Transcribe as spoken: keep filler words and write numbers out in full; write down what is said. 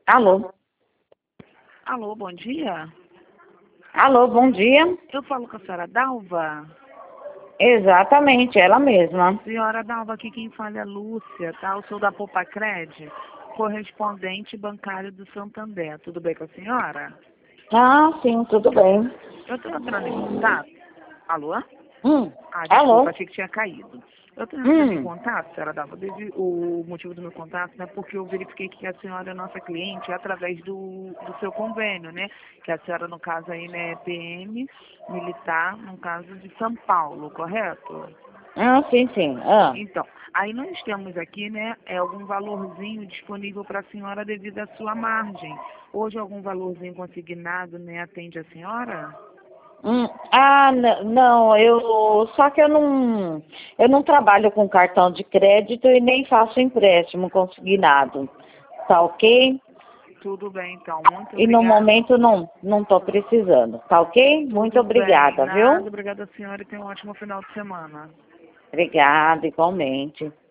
Alô? Alô, bom dia. Alô, bom dia. Eu falo com a senhora Dalva. Exatamente, ela mesma. Senhora Dalva, aqui quem fala é Lúcia, tá? Eu sou da Popacred, correspondente bancário do Santander. Tudo bem com a senhora? Ah, sim, tudo bem. Eu estou entrando em contato. Alô? Hum, Ah, desculpa, alô? achei que tinha caído. Eu estou entrando em Hum, contato, senhora Dalva, desde o motivo do meu contato, né? Porque eu verifiquei que a senhora é nossa cliente através do, do seu convênio, né? Que a senhora, no caso aí, né, é P M militar, no caso de São Paulo, correto? ah, sim, sim. Ah, Então, aí nós temos aqui, né, é algum valorzinho disponível para a senhora devido à sua margem. Hoje algum valorzinho consignado, né, atende a senhora? hum, ah, n- não, eu só que eu não, eu não trabalho com cartão de crédito e nem faço empréstimo consignado. Tá ok? Tudo bem, então. Muito E no obrigada. momento não, não tô precisando. Tá ok? Muito Tudo bem. obrigada, Nada. viu? Obrigada, senhora, e tenha um ótimo final de semana. Obrigada, igualmente.